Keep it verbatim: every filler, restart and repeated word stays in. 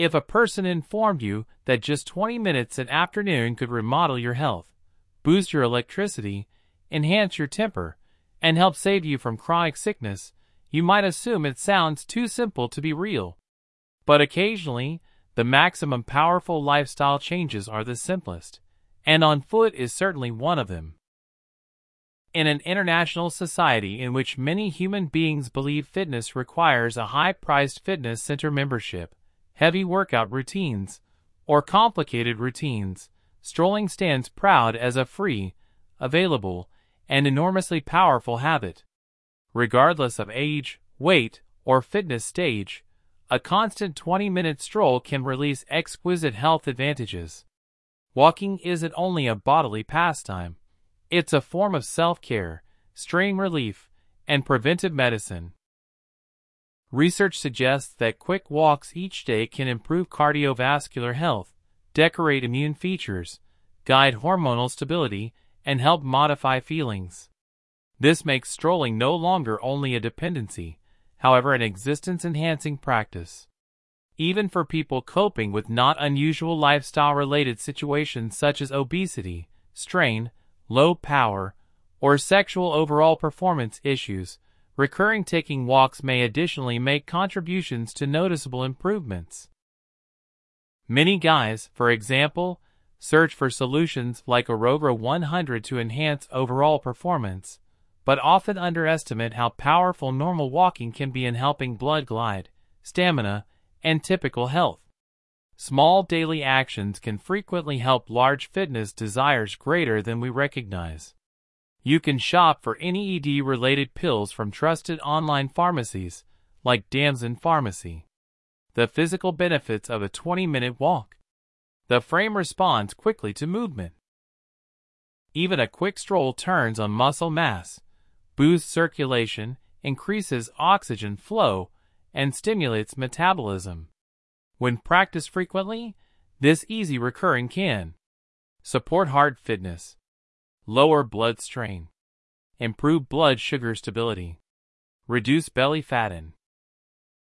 If a person informed you that just twenty minutes an afternoon could remodel your health, boost your electricity, enhance your temper, and help save you from chronic sickness, you might assume it sounds too simple to be real. But occasionally, the maximum powerful lifestyle changes are the simplest, and on foot is certainly one of them. In an international society in which many human beings believe fitness requires a high-priced fitness center membership, heavy workout routines, or complicated routines, strolling stands proud as a free, available, and enormously powerful habit. Regardless of age, weight, or fitness stage, a constant twenty-minute stroll can release exquisite health advantages. Walking isn't only a bodily pastime. It's a form of self-care, strain relief, and preventive medicine. Research suggests that quick walks each day can improve cardiovascular health, decorate immune features, guide hormonal stability, and help modify feelings. This makes strolling no longer only a dependency, however an existence-enhancing practice. Even for people coping with not unusual lifestyle-related situations such as obesity, strain, low power, or sexual overall performance issues, recurring taking walks may additionally make contributions to noticeable improvements. Many guys, for example, search for solutions like Aerogra one hundred to enhance overall performance, but often underestimate how powerful normal walking can be in helping blood glide, stamina, and typical health. Small daily actions can frequently help large fitness desires greater than we recognize. You can shop for any E D-related pills from trusted online pharmacies, like Damson Pharmacy. The physical benefits of a twenty-minute walk. The frame responds quickly to movement. Even a quick stroll turns on muscle mass, boosts circulation, increases oxygen flow, and stimulates metabolism. When practiced frequently, this easy recurring can support heart fitness, lower blood strain, improve blood sugar stability, reduce belly fat, and